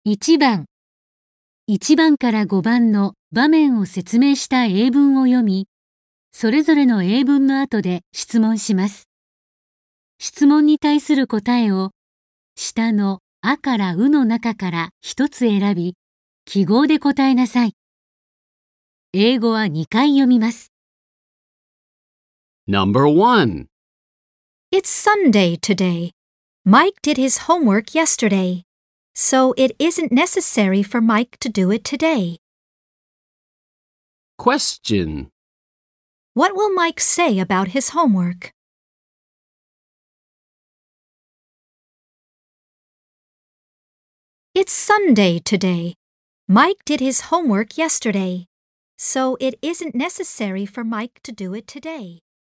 1番、1番から5番の場面を説明した英文を読み、それぞれの英文の後で質問します。質問に対する答えを、下のあからうの中から一つ選び、記号で答えなさい。英語は2回読みます。 Number 1. It's Sunday today. Mike did his homework yesterday, so it isn't necessary for Mike to do it today. Question. What will Mike say about his homework? It's Sunday today. Mike did his homework yesterday, so it isn't necessary for Mike to do it today.